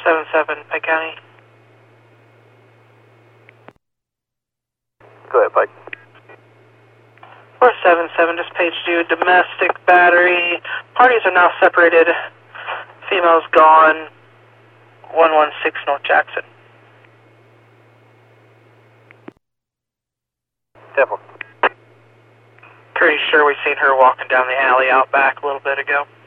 477, Pike County. Go ahead, Pike. 477, just paged you. Domestic battery. Parties are now separated. Female's gone. 116 North Jackson. Temple. Pretty sure we seen her walking down the alley out back a little bit ago.